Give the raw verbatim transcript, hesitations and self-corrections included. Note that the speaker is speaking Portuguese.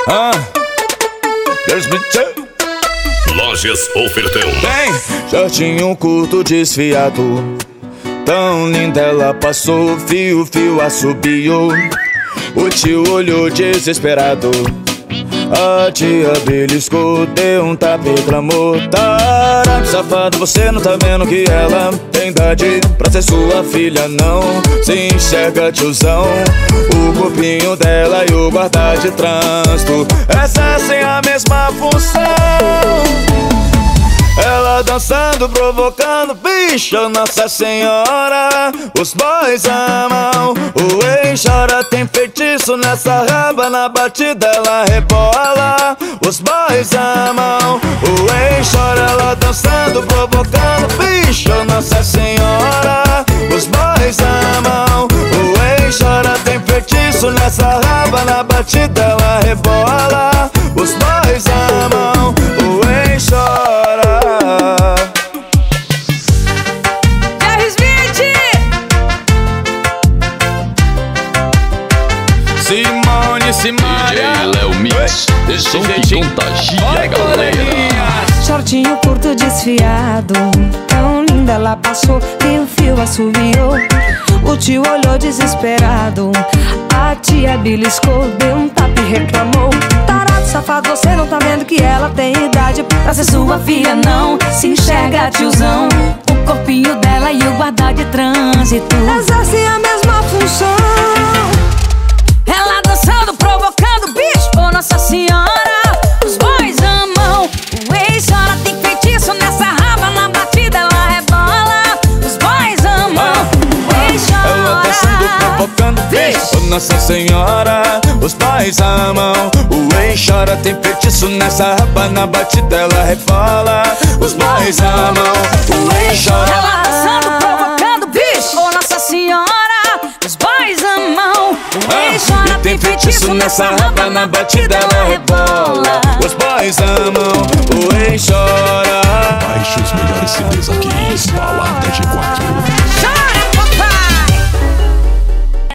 Ah, there's me too. Lojas Ofertão. Tem shortinho curto desfiado, tão linda ela passou, fio, fio assobiou. O tio olhou desesperado, a tia beliscou, deu um tapa e reclamou. Tarado, safado, você não tá vendo que ela tem idade pra ser sua filha, não se enxerga, tiozão. O corpinho dela e o guarda de trânsito exercem a mesma função. Ela dançando, provocando, bicho, Nossa Senhora. Os boys amam, o ex chora, tem feitiço nessa raba, na batida ela rebola. Os boys amam, o ex chora, ela dançando, provocando, bicho, Nossa Senhora. Os boys amam, o ex chora, tem feitiço nessa raba, na batida ela rebola. Os boys amam, o ex chora. Simone, Simaria, D J Léo Mix, som que contagia a galera. Shortinho curto desfiado, tão linda ela passou, e o fio assobiou. O tio olhou desesperado, a tia beliscou, deu um tapa e reclamou. Tarado, safado, você não tá vendo que ela tem idade pra ser sua filha, não se enxerga, tiozão. O corpinho dela e o guarda de trânsito exercem a mesma função. Ela dançando, provocando, bicho, oh Nossa Senhora. Os boys amam, o ex chora, tem feitiço nessa raba, na batida ela rebola. Os boys amam, o ex chora. Ela dançando, provocando, bicho, oh Nossa Senhora. Os pais amam, o ex chora, tem feitiço nessa raba, na batida ela rebola. Os boys amam, o ex chora. Ela dançando, provocando, bicho, oh Nossa Senhora. Os boys amam, o ex chora, e tem feitiço nessa raba, na batida ela rebola. Os boys amam, o ex chora.